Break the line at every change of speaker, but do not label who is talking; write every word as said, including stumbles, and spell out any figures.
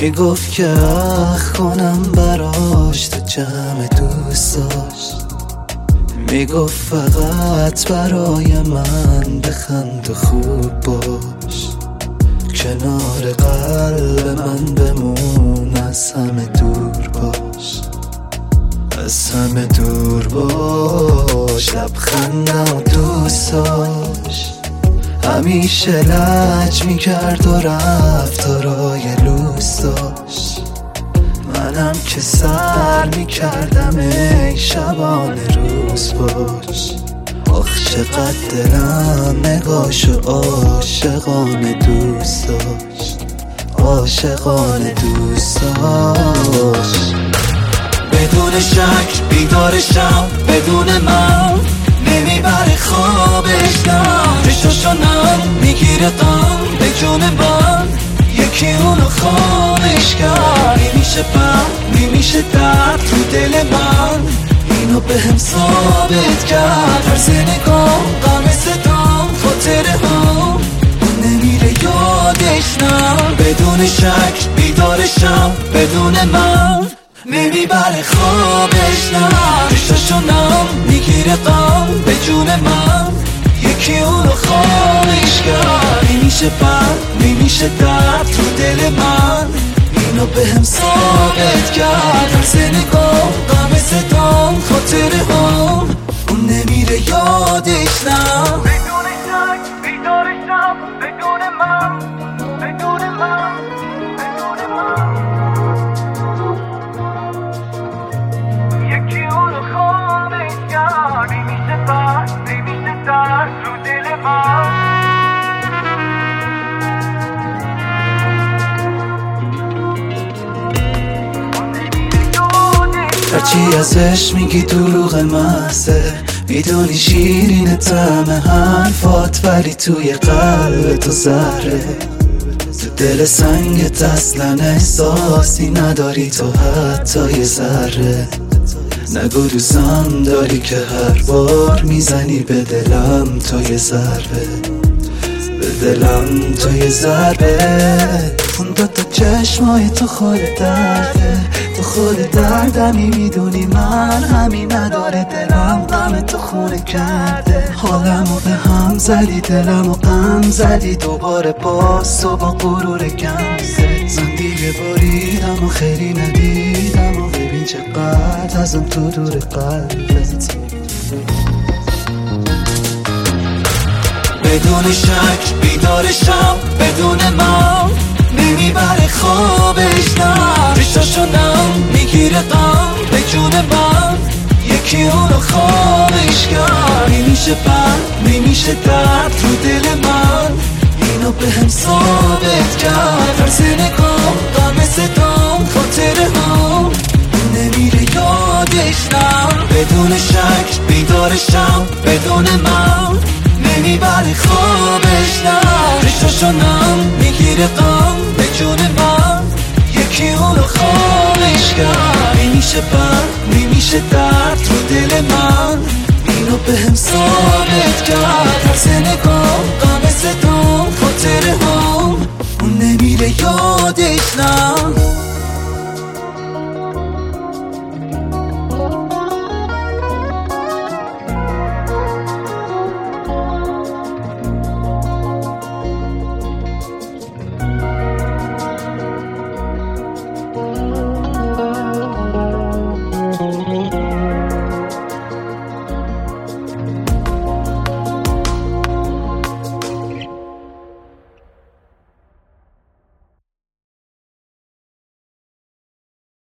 میگفت که اخ کنم براش تو جمع دوستاش، میگفت فقط برای من بخند و خوب باش، کنار قلب من بمون، از همه دور باش، از همه دور باش. لبخندم و دوستاش همیشه لج میکرد و رفتارای لوس داشت، منم که سر میکردم ای شبانه روز باش. آخ چقدر دلم نگاشو عاشقانه دوست داشت، عاشقانه دوست داشت. بدون شک بیدارشم، بدون من نمیبره خوابش، نم چشاشونم میگیره غم به جون من، یکی اونو خامش کرد. میمیشه بر میمیشه درد تو دل من، اینو به هم ثابت کرد. هر نگاه غم صدام خاطره هم نمیره یادش، نم بدون شک بیدارشم، بدون من نمیبره خوابش، نه چشاشونم میگیره غم به جون من، یکی اونو خامش کرد. میمیشه بر میمیشه درد تو دل من، اینو به هم ثابت کرد. هر نگاه غم صدام خاطره هم اون نمیره یادش، نه
بدون شک بیدارشم، بدون من بدون من بدون من، یکی اونو خامش کرد. میمیشه بر میمیشه درد تو دل من.
هرچی ازش میگی دروغ محضه، میدونی شیرین طعم حرفات، ولی توی قلب تو زهره. تو دل سنگت اصلا احساسی نداری تو حتی یه ذره. نگو دوستم داری که هر بار میزنی به دلم تو یه ضربه، به دلم تو یه ضربه. اون دو تا چشمای تو خود درده، تو خود دردمی، میدونی من همین نداره. دلم غم تو خونه کرده، حالمو به هم زدی، دلمو غم زدی. دوباره باز تو با غرور کم زد، من دیگه باریدم و خیلی ندیدم و ببین چقدر ازم تو دور قلبت. بدون شک بیدارشم، بدون من نمیبره خوابش، نه چشاشونم میگیره غم به جون من، یکی اونو خامش کرد. میمیشه بر میمیشه درد تو دل من، اینو به هم ثابت کرد. هر نگاه غم صدام خاطره هم نمیره یادش، نه بدون شک بیدارشم، بدون من نمیبره خوابش، نه چشاشونم میگیره غم به جون من، یکی اونو خامش کرد. میمیشه بر میمیشه درد تو دل من، اینو به هم ثابت کرد. هر نگاه غم صدام خاطره هم اون نمیره یادش، نه